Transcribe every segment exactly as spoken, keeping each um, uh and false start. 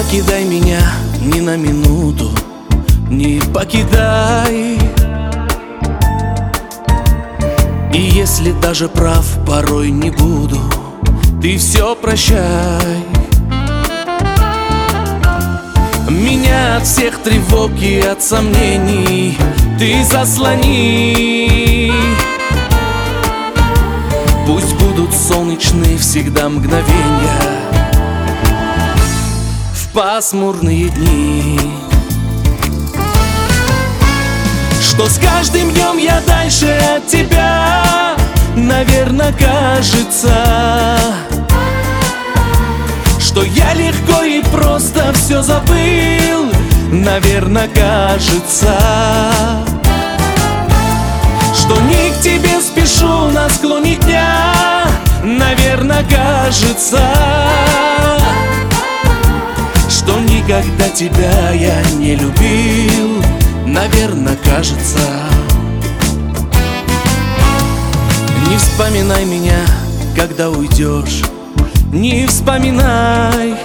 покидай меня ни на минуту, не покидай. И если даже прав порой не буду, ты все прощай. Меня от всех тревог и от сомнений ты заслони. Пусть будут солнечные всегда мгновенья в пасмурные дни. Что с каждым днем я дальше от тебя, наверное, кажется, что я легко и просто все забыл, наверное, кажется, что не к тебе спешу на склоне дня, наверное, кажется, что никогда тебя я не любил, наверное, кажется. Не вспоминай меня, когда уйдешь, не вспоминай.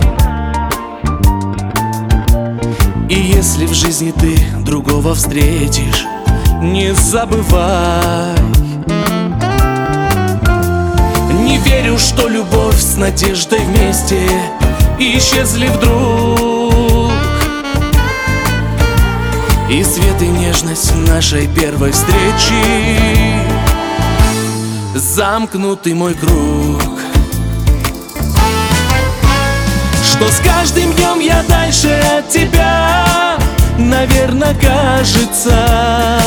И если в жизни ты другого встретишь, не забывай. Не верю, что любовь с надеждой вместе исчезли вдруг, и свет и нежность нашей первой встречи замкнутый мой круг. Что с каждым днем я дальше от тебя, наверное, кажется,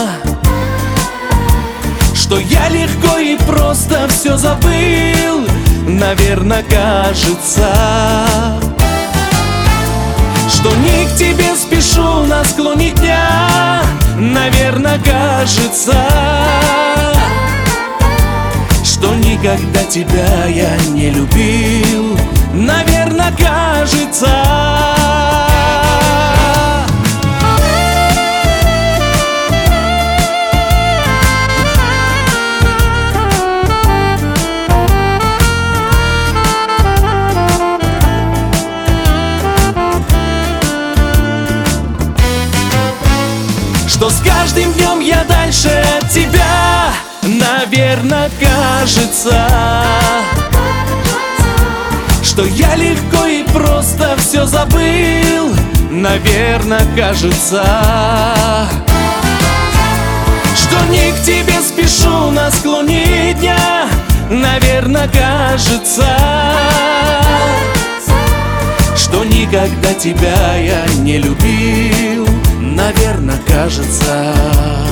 что я легко и просто все забыл, наверное, кажется, что не к тебе спешу на склоне дня, наверное, кажется, что никогда тебя я не любил, наверное, кажется. Что с каждым днем я дальше от тебя, наверное, кажется, что я легко и просто все забыл, наверное, кажется, что не к тебе спешу на склоне дня, наверное, кажется, что никогда тебя я не любил, наверное, кажется.